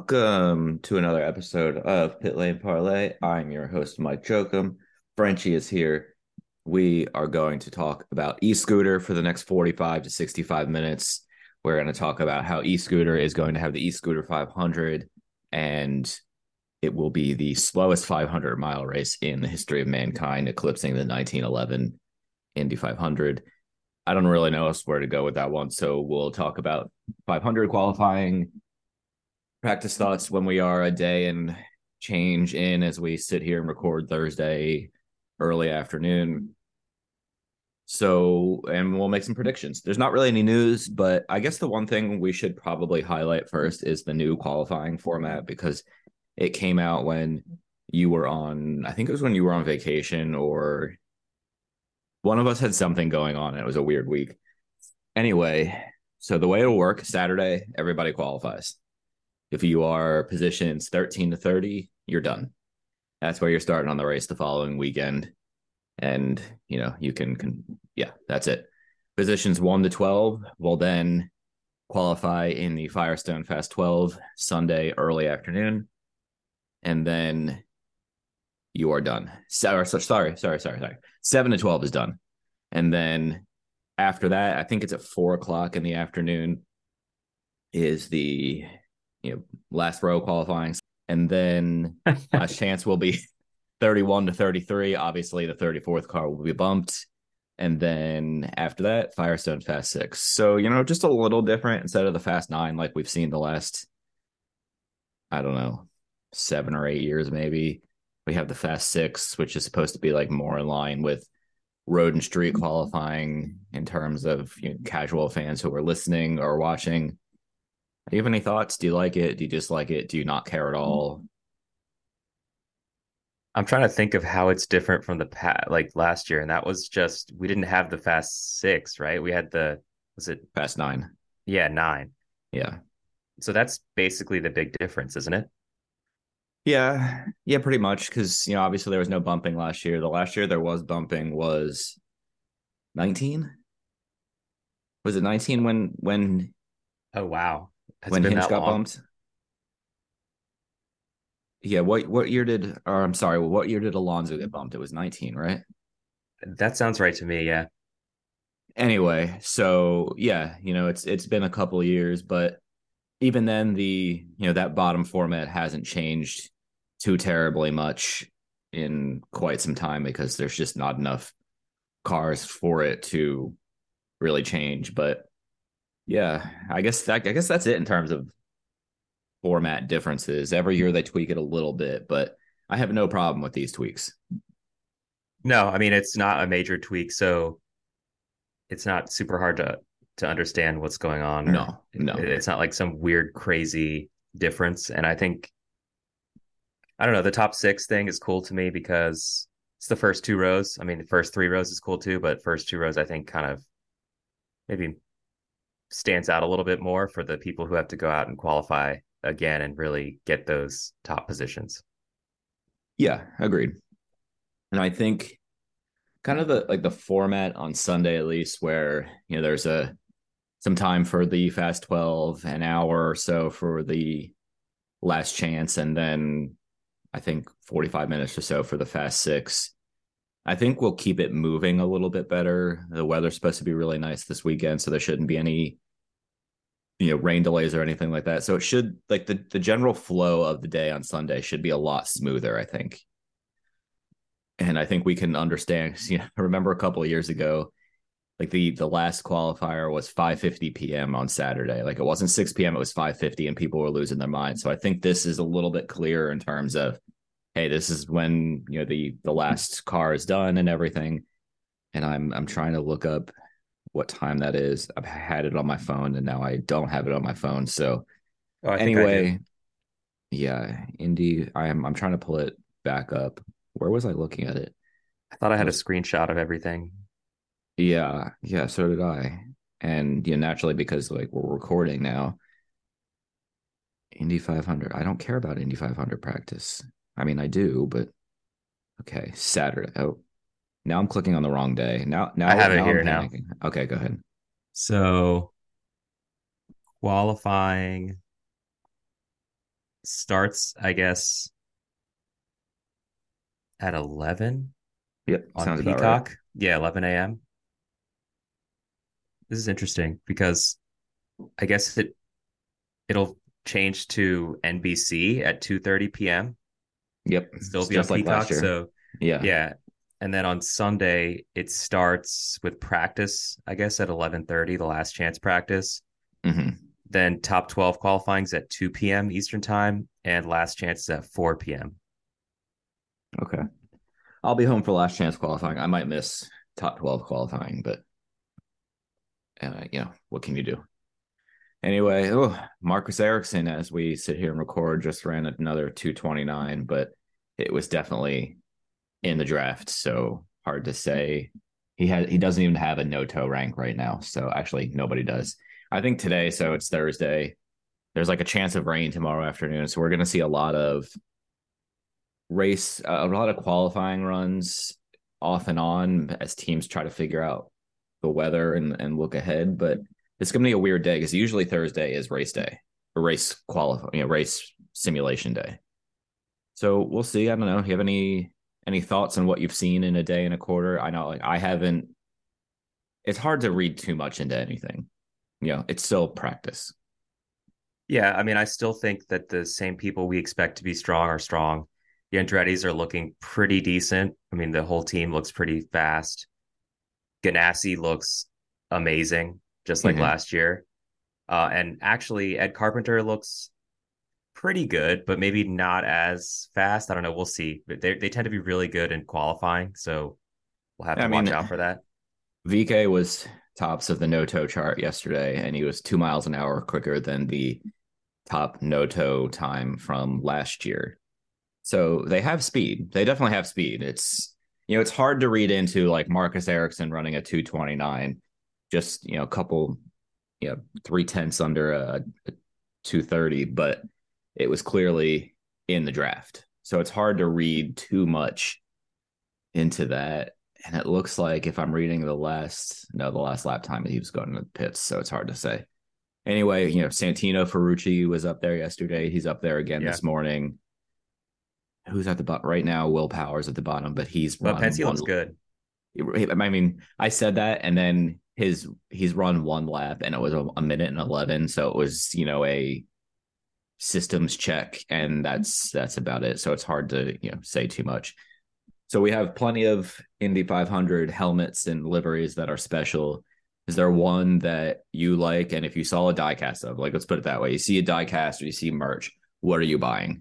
Welcome to another episode of Pit Lane Parlay. I'm your host, Mike Jokum. Frenchie is here. We are going to talk about e-scooter for the next 45 to 65 minutes. We're going to talk about how e-scooter is going to have the e-scooter 500, and it will be the slowest 500-mile race in the history of mankind, eclipsing the 1911 Indy 500. I don't really know where to go with that one, so we'll talk about 500 qualifying, practice thoughts when we are a day and change in as we sit here and record Thursday early afternoon. So, and we'll make some predictions. There's not really any news, but I guess the one thing we should probably highlight first is the new qualifying format, because it came out when you were on, I think it was when you were on vacation, or one of us had something going on. And it was a weird week. Anyway, so the way it'll work, Saturday, everybody qualifies. If you are positions 13 to 30, you're done. That's where you're starting on the race the following weekend. And, you can, that's it. Positions 1 to 12 will then qualify in the Firestone Fast 12 Sunday early afternoon. And then you are done. Sorry. 7 to 12 is done. And then after that, I think it's at 4 o'clock in the afternoon is the last row qualifying. And then last chance will be 31 to 33. Obviously, the 34th car will be bumped. And then after that, Firestone Fast 6. So, just a little different instead of the Fast 9 like we've seen the last, I don't know, 7 or 8 years maybe. We have the Fast 6, which is supposed to be like more in line with road and street qualifying in terms of casual fans who are listening or watching. Do you have any thoughts? Do you like it? Do you dislike it? Do you not care at all? I'm trying to think of how it's different from the past, like last year, and that was just we didn't have the Fast Six, right? We had was it Fast 9. yeah, nine. Yeah. So that's basically the big difference, isn't it? Yeah. Yeah, pretty much. Because, obviously there was no bumping last year. The last year there was bumping was 19. Was it 19 Oh wow, has it when been Hinch that got long? bumped? Yeah. What year did, or I'm sorry, what year did Alonso get bumped? It was 19, right? That sounds right to me. Yeah. Anyway, so yeah, it's been a couple of years, but even then that bottom format hasn't changed too terribly much in quite some time, because there's just not enough cars for it to really change. But yeah, I guess that's it in terms of format differences. Every year they tweak it a little bit, but I have no problem with these tweaks. No, I mean it's not a major tweak, so it's not super hard to understand what's going on, or No, no. it's not like some weird crazy difference. And I think I don't know, the top six thing is cool to me because it's the first two rows. I mean, the first three rows is cool too, but first two rows I think kind of maybe stands out a little bit more for the people who have to go out and qualify again and really get those top positions. Yeah, agreed. And I think kind of the format on Sunday, at least, where there's some time for the Fast 12, an hour or so for the last chance, and then I think 45 minutes or so for the Fast 6. I think we'll keep it moving a little bit better. The weather's supposed to be really nice this weekend, so there shouldn't be any rain delays or anything like that. So it should, like, the general flow of the day on Sunday should be a lot smoother, I think. And I think we can understand, remember a couple of years ago, like the last qualifier was 5:50 p.m. on Saturday. Like, it wasn't 6 p.m., it was 5:50, and people were losing their minds. So I think this is a little bit clearer in terms of, hey, this is when the last car is done and everything. And I'm trying to look up what time that is. I've had it on my phone and now I don't have it on my phone. So Oh, I think I do. anyway, yeah, Indy. I'm trying to pull it back up. Where was I looking at it? I thought I I had a was screenshot of everything. Yeah, so did I. And naturally, because like we're recording now, Indy 500. I don't care about Indy 500 practice. I mean, I do, but okay, Saturday. Oh, now I'm clicking on the wrong day. Now, I now, have it now I'm here now. panicking. Okay, go ahead. So qualifying starts, I guess, at 11 Yep, on sounds about right. Peacock. Yeah, 11 a.m. This is interesting because I guess it'll change to NBC at 2:30 p.m. Yep, Still it's be on just like last Peacock. year. So Yeah. yeah. And then on Sunday it starts with practice, I guess at 11:30, the last chance practice. Hmm. Then top 12 qualifying is at 2 p.m. Eastern time and last chance is at 4 p.m. Okay. I'll be home for last chance qualifying. I might miss top 12 qualifying, but what can you do? Anyway, Marcus Ericsson, as we sit here and record, just ran another 229, but it was definitely in the draft. So hard to say. He doesn't even have a no toe rank right now. So actually nobody does. I think today, so it's Thursday. There's like a chance of rain tomorrow afternoon. So we're gonna see a lot of a lot of qualifying runs off and on as teams try to figure out the weather and look ahead. But it's going to be a weird day because usually Thursday is race day or race simulation day. So we'll see. I don't know. Do you have any thoughts on what you've seen in a day and a quarter? I know, like I haven't. It's hard to read too much into anything. It's still practice. Yeah, I mean, I still think that the same people we expect to be strong are strong. The Andretti's are looking pretty decent. I mean, the whole team looks pretty fast. Ganassi looks amazing, just like Mm-hmm. last year. And actually, Ed Carpenter looks pretty good, but maybe not as fast. I don't know. We'll see. But they tend to be really good in qualifying, so we'll have I to watch mean, out for that. VK was tops of the no toe chart yesterday, and he was 2 miles an hour quicker than the top no toe time from last year. So they have speed. They definitely have speed. It's hard to read into like Marcus Ericsson running a 229, just a couple, 3/10 under a 230, but it was clearly in the draft. So it's hard to read too much into that. And it looks like if I'm reading the last lap time he was going to the pits, so it's hard to say. Anyway, Santino Ferrucci was up there yesterday. He's up there again Yeah. this morning. Who's at the bottom right now? Will Power's at the bottom, but he's But run Penske one. looks good. I mean, I said that, and then he's run one lap, and it was a minute and 11, so it was a systems check, and that's about it. So it's hard to say too much. So we have plenty of Indy 500 helmets and liveries that are special. Is there one that you like? And if you saw a diecast of, like, let's put it that way, you see a diecast or you see merch, what are you buying?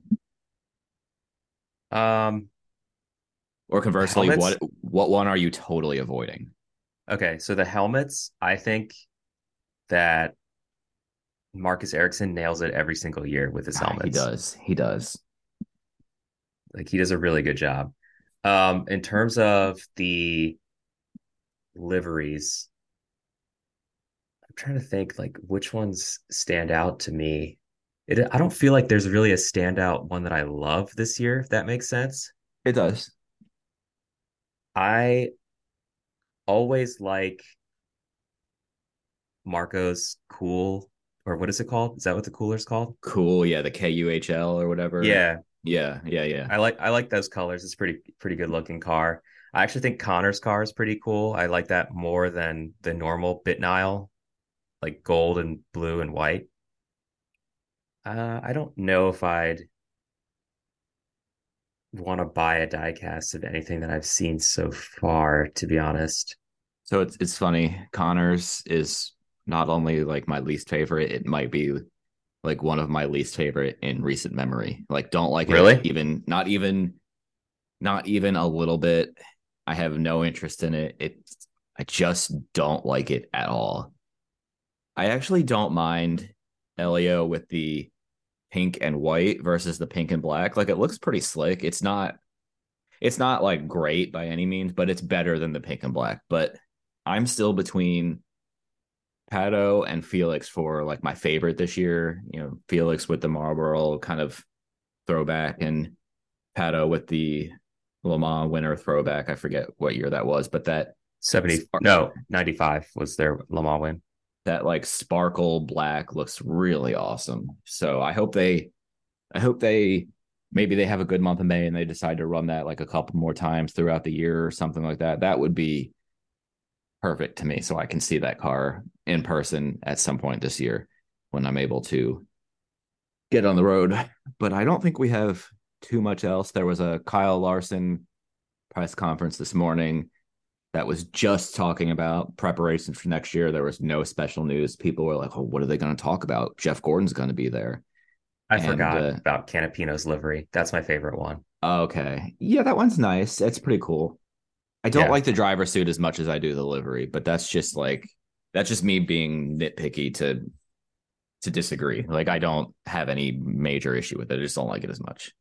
Um, Or the conversely, helmets. what one are you totally avoiding? Okay, so the helmets, I think that Marcus Ericsson nails it every single year with his He helmets. does. He does. Like he does a really good job. In terms of the liveries, I'm trying to think like which ones stand out to me. I don't feel like there's really a standout one that I love this year, if that makes sense. It does. I always like Marco's cool, or what is it called? Is that what the cooler's called? Cool. Yeah, the KUHL or whatever. Yeah, Yeah, yeah, yeah. I like those colors. It's pretty good looking car. I actually think Connor's car is pretty cool. I like that more than the normal Bit Nile, like gold and blue and white. I don't know if I'd want to buy a diecast of anything that I've seen so far, to be honest. So it's funny. Connors is not only like my least favorite, it might be like one of my least favorite in recent memory. Like don't like it Really? even not even a little bit. I have no interest in it. I just don't like it at all. I actually don't mind Elio with the pink and white versus the pink and black. Like it looks pretty slick. It's not like great by any means, but it's better than the pink and black. But I'm still between Pato and Felix for like my favorite this year. Felix with the Marlboro kind of throwback and Pato with the Le Mans winner throwback. I forget what year that was, but 70, no, 95 was their Le Mans win. that like sparkle black looks really awesome. So I hope they maybe they have a good month of May and they decide to run that like a couple more times throughout the year or something like that. That would be perfect to me. So I can see that car in person at some point this year when I'm able to get on the road. But I don't think we have too much else. There was a Kyle Larson press conference this morning that was just talking about preparations for next year. There was no special news. People were like, "Oh, what are they going to talk about? Jeff Gordon's going to be there." I And forgot about Canapino's livery. That's my favorite one. okay, yeah, that one's nice. It's pretty cool. I don't Yeah. like the driver suit as much as I do the livery, but that's just me being nitpicky to disagree. Like I don't have any major issue with it. I just don't like it as much.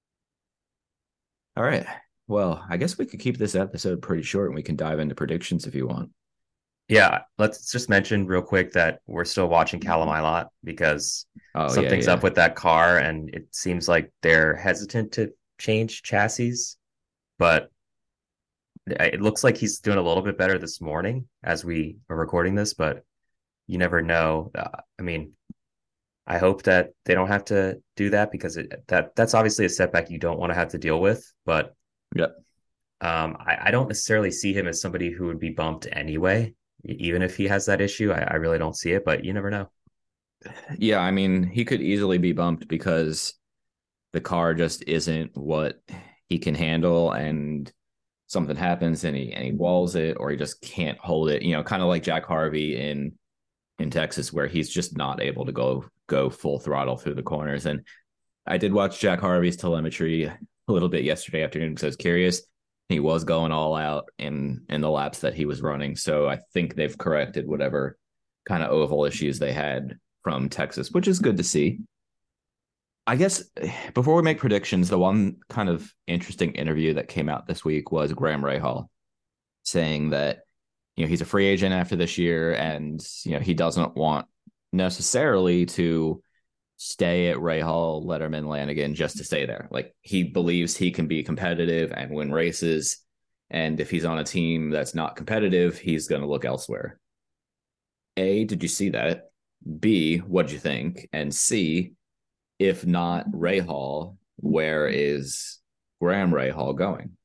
All right. Well, I guess we could keep this episode pretty short and we can dive into predictions if you want. Yeah, let's just mention real quick that we're still watching Callum a lot because Oh yeah, something's up yeah. with that car, and it seems like they're hesitant to change chassis. But it looks like he's doing a little bit better this morning as we are recording this, but you never know. I mean, I hope that they don't have to do that because that's obviously a setback you don't want to have to deal with. But Yep. I don't necessarily see him as somebody who would be bumped anyway, even if he has that issue. I really don't see it, but you never know. Yeah, I mean, he could easily be bumped because the car just isn't what he can handle and something happens and he walls it or he just can't hold it, kind of like Jack Harvey in Texas where he's just not able to go full throttle through the corners. And I did watch Jack Harvey's telemetry a little bit yesterday afternoon because I was curious. He was going all out in the laps that he was running. So I think they've corrected whatever kind of oval issues they had from Texas, which is good to see. I guess before we make predictions, the one kind of interesting interview that came out this week was Graham Rahal saying that he's a free agent after this year and he doesn't want necessarily to stay at Rahal, Letterman, Lanigan just to stay there. Like he believes he can be competitive and win races, and if he's on a team that's not competitive, he's going to look elsewhere. A, did you see that? B, what'd you think? And C, if not Rahal, where is Graham Rahal going?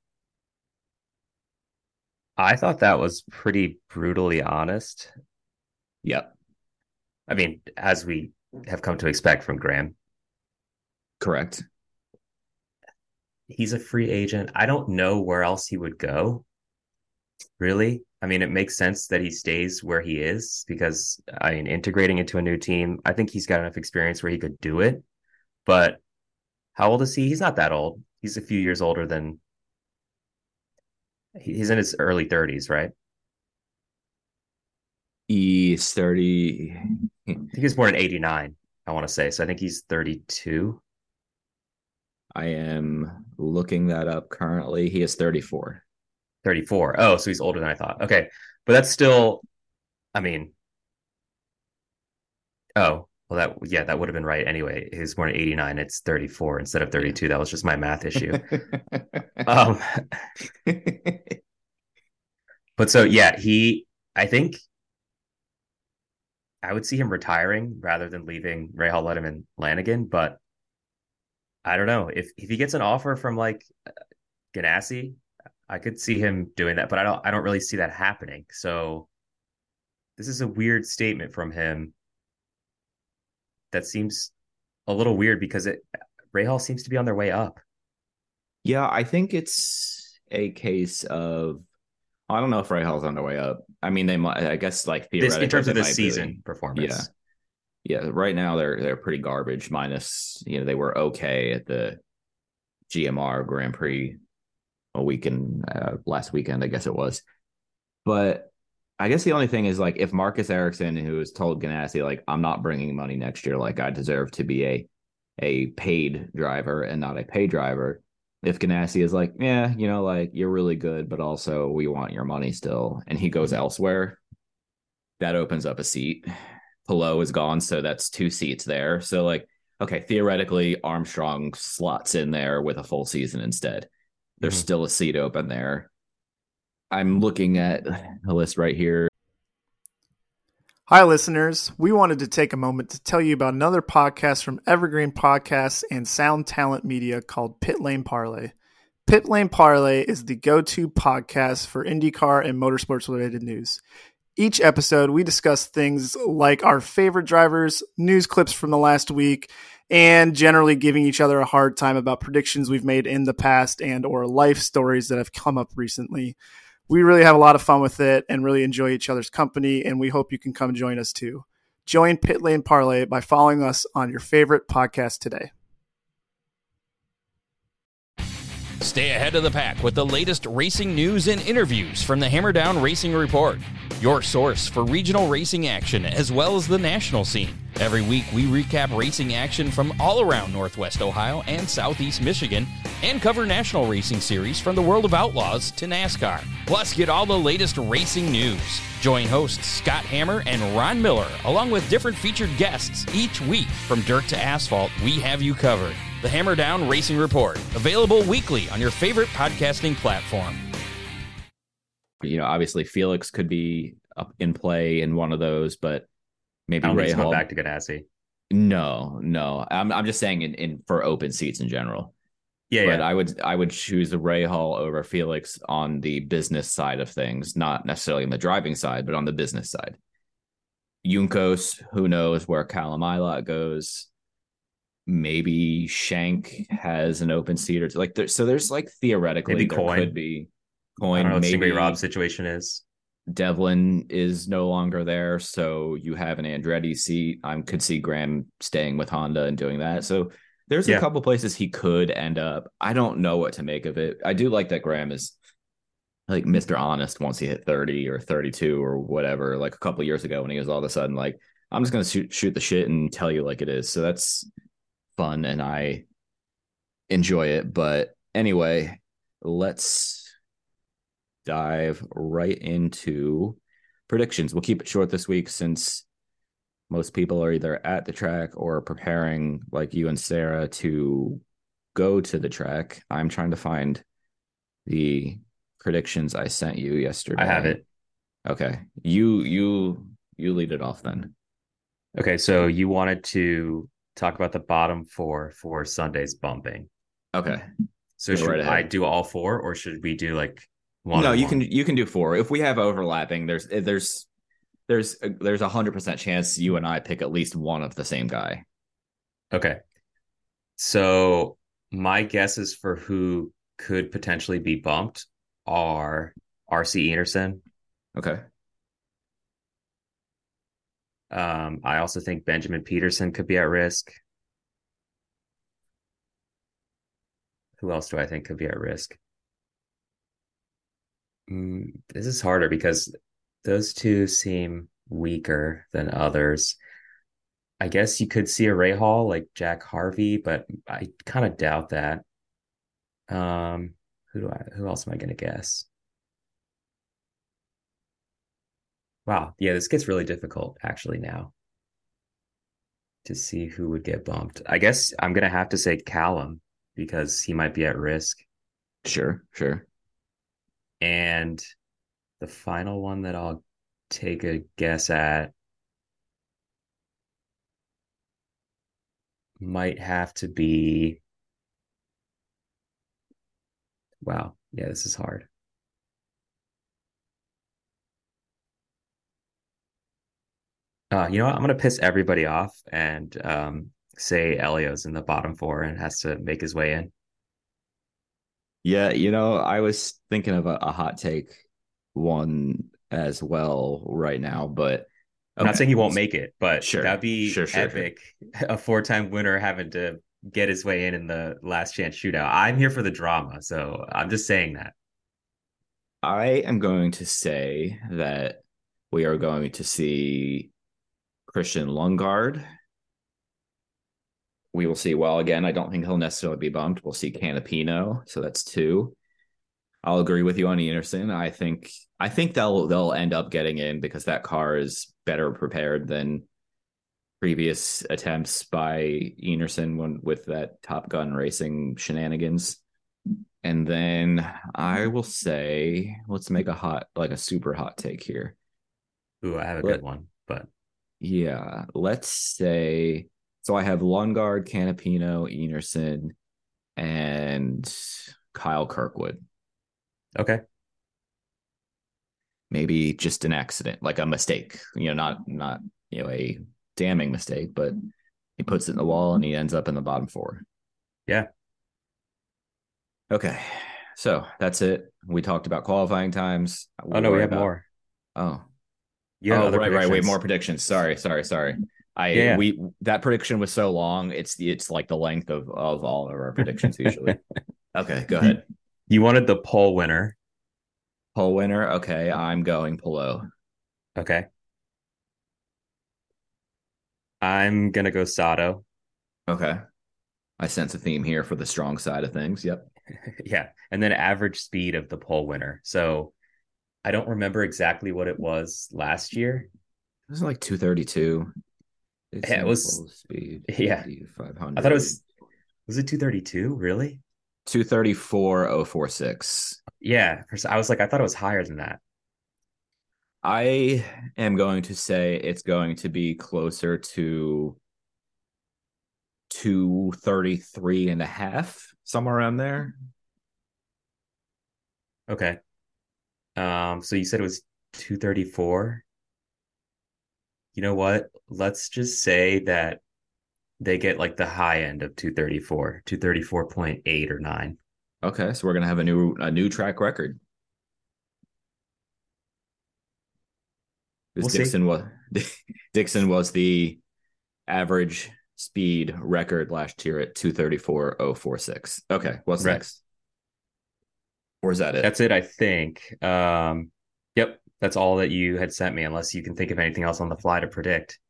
I thought that was pretty brutally honest. Yep, I mean, as we have come to expect from Graham, correct. he's a free agent. I don't know where else he would go, really. I mean, it makes sense that he stays where he is because, I mean, integrating into a new team, I think he's got enough experience where he could do it. But how old is he? He's not that old. He's a few years older than he's in his early 30s, right? He's 30. I think he was born in 89, I want to say. So I think he's 32. I am looking that up currently. He is 34. 34. Oh, so he's older than I thought. Okay. But that's still, I mean, oh, well, that would have been right anyway. He was born in 89. It's 34 instead of Yeah. 32. That was just my math issue. Um, but so, yeah, I think I would see him retiring rather than leaving Rahal, Letterman, Lanigan. But I don't know if he gets an offer from like Ganassi, I could see him doing that, but I don't really see that happening. So this is a weird statement from him that seems a little weird because Rahal seems to be on their way up. Yeah, I think it's a case of I don't know if Rahal's on their way up. I mean, they might. I guess like This in theoretically terms they of this might be. season Yeah, performance. yeah. Right now they're pretty garbage. Minus they were okay at the GMR Grand Prix a weekend last weekend, I guess it was. But I guess the only thing is like if Marcus Ericsson, who has told Ganassi like I'm not bringing money next year, like I deserve to be a paid driver and not a pay driver. If Ganassi is like, yeah, like you're really good, but also we want your money still, and he goes elsewhere, that opens up a seat. Pillow is gone, so that's two seats there. So like, okay, theoretically, Armstrong slots in there with a full season instead. There's Mm-hmm. still a seat open there. I'm looking at a list right here. Hi, listeners. We wanted to take a moment to tell you about another podcast from Evergreen Podcasts and Sound Talent Media called Pit Lane Parlay. Pit Lane Parlay is the go-to podcast for IndyCar and motorsports-related news. Each episode, we discuss things like our favorite drivers, news clips from the last week, and generally giving each other a hard time about predictions we've made in the past and or life stories that have come up recently. We really have a lot of fun with it and really enjoy each other's company, and we hope you can come join us too. Join Pit Lane Parlay by following us on your favorite podcast today. Stay ahead of the pack with the latest racing news and interviews from the Hammer Down Racing Report, your source for regional racing action as well as the national scene. Every week, we recap racing action from all around Northwest Ohio and Southeast Michigan and cover national racing series from the World of Outlaws to NASCAR. Plus, get all the latest racing news. Join hosts Scott Hammer and Ron Miller, along with different featured guests each week. From dirt to asphalt, we have you covered. The Hammer Down Racing Report, available weekly on your favorite podcasting platform. Obviously Felix could be up in play in one of those, but maybe I don't think Ray he's Hall. going back to Ganassi. No. I'm just saying in for open seats in general. But I would choose Ray Hall over Felix on the business side of things, not necessarily on the driving side, but on the business side. Juncos, who knows where Callum Ilott goes. Maybe Shank has an open seat or so there's like theoretically Maybe there Coyne. Could be I Coyne. don't know what Maybe Rob's situation is. Devlin is no longer there, so you have an Andretti seat. I could see Graham staying with Honda and doing that. So there's a couple places he could end up. I don't know what to make of it. I do like that Graham is like Mr. Honest once he hit 30 or 32 or whatever, like a couple of years ago when he was all of a sudden like, I'm just going to shoot the shit and tell you like it is. So that's fun and I enjoy it. But anyway, let's dive right into predictions. We'll keep it short this week since most people are either at the track or preparing, like you and Sarah, to go to the track. I'm trying to find the predictions I sent you yesterday. I have it. Okay. You lead it off then. Okay, so you wanted to talk about the bottom four for Sunday's bumping. Okay. So should I do all four, or should we do like one? No, you can do four. If we have overlapping, there's a 100% chance you and I pick at least one of the same guy. Okay. So my guesses for who could potentially be bumped are RC Enerson. Okay. I also think Benjamin Peterson could be at risk. Who else do I think could be at risk? This is harder because those two seem weaker than others. I guess you could see a Ray Hall like Jack Harvey, but I kind of doubt that. Who else am I going to guess? Wow. Yeah, this gets really difficult actually now to see who would get bumped. I guess I'm going to have to say Callum because he might be at risk. Sure. And the final one that I'll take a guess at might have to be. Wow. Yeah, this is hard. You know what? I'm going to piss everybody off and say Elio's in the bottom four and has to make his way in. Yeah, I was thinking of a hot take one as well right now, but I'm not saying he won't make it, but sure, that'd be sure. epic. A four-time winner having to get his way in the last chance shootout. I'm here for the drama, so I'm just saying that. I am going to say that we are going to see Christian Lundgaard. We will see. Well, again, I don't think he'll necessarily be bumped. We'll see Canapino, so that's two. I'll agree with you on Enerson. I think they'll end up getting in because that car is better prepared than previous attempts by Enerson with that Top Gun racing shenanigans. And then I will say, let's make a super hot take here. Ooh, I have a good one, but Yeah, let's say so. I have Lundgaard, Canapino, Enerson, and Kyle Kirkwood. Okay. Maybe just an accident, like a mistake. Not a damning mistake, but he puts it in the wall and he ends up in the bottom four. Yeah. Okay, so that's it. We talked about qualifying times. Oh We'll no, we worry have about. more. Oh, You had other right. Wait, more predictions. predictions. Sorry. Yeah, yeah. We that prediction was so long. It's like the length of all of our predictions usually. Okay, go You, ahead. you wanted the poll winner. Pole winner. Okay, I'm going Polo. Okay. I'm gonna go Sato. Okay, I sense a theme here for the strong side of things. Yep. Yeah. And then average speed of the poll winner. So I don't remember exactly what it was last year. It was like 232. It's Yeah, it in was, full speed. yeah. I thought it 500. was it 232? Really? 234,046. Yeah. I was like, I thought it was higher than that. I am going to say it's going to be closer to 233 and a half, somewhere around there. Okay. So you said it was 234. You know what? Let's just say that they get like the high end of 234, 234.8 or 9. Okay, so we're gonna have a new track record. Because We'll see. Dixon was the average speed record last year at 234,046. Okay, what's Right. next? Or is that it? That's it, I think. Yep, that's all that you had sent me, unless you can think of anything else on the fly to predict.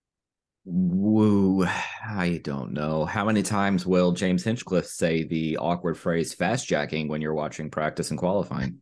Woo, I don't know. How many times will James Hinchcliffe say the awkward phrase fast jacking when you're watching practice and qualifying?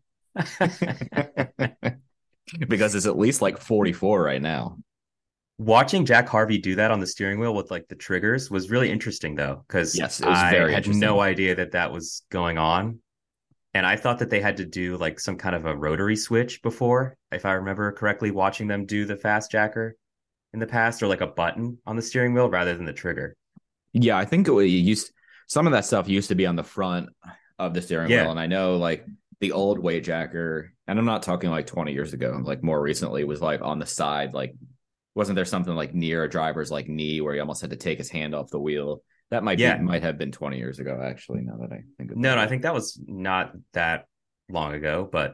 Because it's at least like 44 right now. Watching Jack Harvey do that on the steering wheel with like the triggers was really interesting, though, because Yes, it was I very had no interesting. idea that that was going on. And I thought that they had to do like some kind of a rotary switch before, if I remember correctly, watching them do the fast jacker in the past, or like a button on the steering wheel rather than the trigger. Yeah, I think it used some of that stuff used to be on the front of the steering wheel, Yeah. and I know like the old weight jacker, and I'm not talking like 20 years ago, like more recently was like on the side, like wasn't there something like near a driver's like knee where he almost had to take his hand off the wheel? That Yeah. might have been 20 years ago, actually, now that I think No, about no, I it. think that was not that long ago, but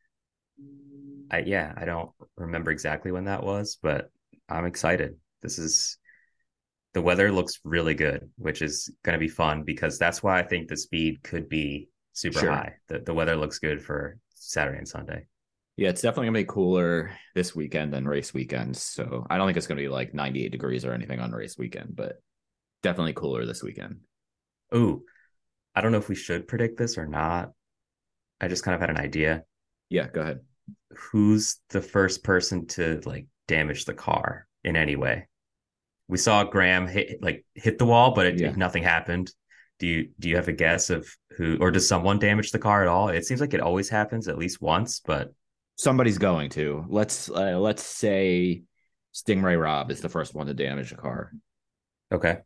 I don't remember exactly when that was, but I'm excited. The weather looks really good, which is going to be fun because that's why I think the speed could be super Sure. high. The weather looks good for Saturday and Sunday. Yeah, it's definitely gonna be cooler this weekend than race weekends. So I don't think it's gonna be like 98 degrees or anything on race weekend, but definitely cooler this weekend. Ooh, I don't know if we should predict this or not. I just kind of had an idea. Yeah, go ahead. Who's the first person to like damage the car in any way? We saw Graham hit the wall, but Yeah. nothing happened. Do you have a guess of who, or does someone damage the car at all? It seems like it always happens at least once, but Somebody's going to. Let's say Stingray Rob is the first one to damage a car. okay.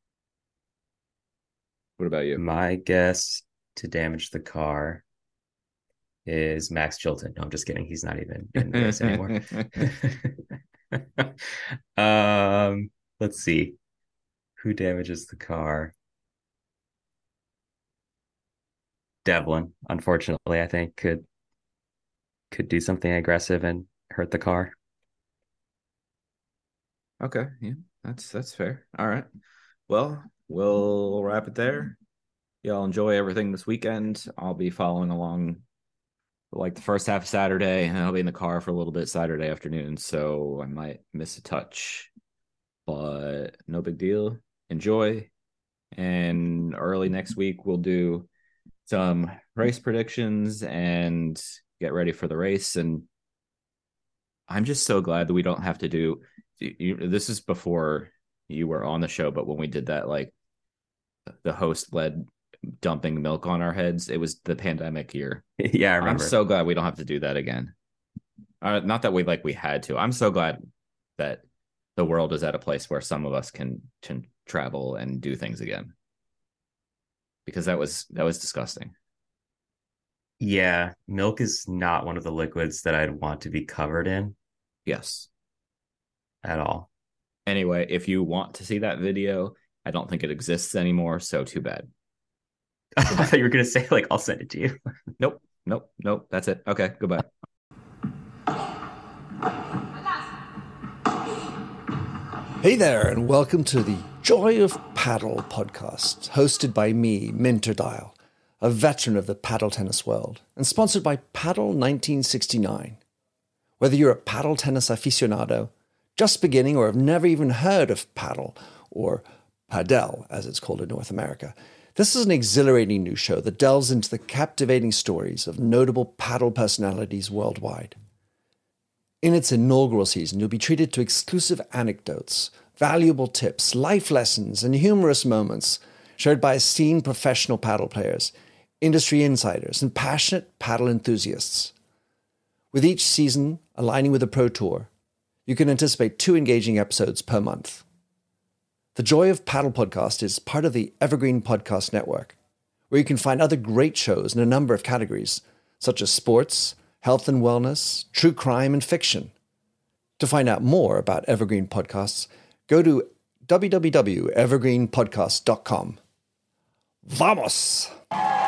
What about you? My guess to damage the car is Max Chilton. No, I'm just kidding. He's not even in the race anymore. um, let's see who damages the car. Devlin, unfortunately, I think could do something aggressive and hurt the car. Okay, yeah, that's fair. All right. Well, we'll wrap it there. Y'all enjoy everything this weekend. I'll be following along like the first half of Saturday, and I'll be in the car for a little bit Saturday afternoon, so I might miss a touch, but no big deal. Enjoy. And early next week, we'll do some race predictions and get ready for the race. And I'm just so glad that we don't have to do this is before you were on the show, but when we did that, like the host led dumping milk on our heads, it was the pandemic year. Yeah, I I'm remember. so glad we don't have to do that again. Not that we had to. I'm so glad that the world is at a place where some of us can travel and do things again. Because that was disgusting. Yeah, milk is not one of the liquids that I'd want to be covered in Yes. at all. Anyway, if you want to see that video, I don't think it exists anymore, so too bad. I thought you were going to say, like, I'll send it to you. Nope. That's it. Okay, goodbye. Hey there, and welcome to the Joy of Paddle podcast, hosted by me, Minter Dial, a veteran of the paddle tennis world, and sponsored by Paddle 1969. Whether you're a paddle tennis aficionado, just beginning, or have never even heard of paddle, or padel, as it's called in North America, this is an exhilarating new show that delves into the captivating stories of notable paddle personalities worldwide. In its inaugural season, you'll be treated to exclusive anecdotes, valuable tips, life lessons, and humorous moments shared by esteemed professional paddle players, industry insiders, and passionate paddle enthusiasts. With each season aligning with the Pro Tour, you can anticipate 2 engaging episodes per month. The Joy of Paddle podcast is part of the Evergreen Podcast Network, where you can find other great shows in a number of categories, such as sports, health and wellness, true crime, and fiction. To find out more about Evergreen Podcasts, go to www.evergreenpodcast.com. Vamos!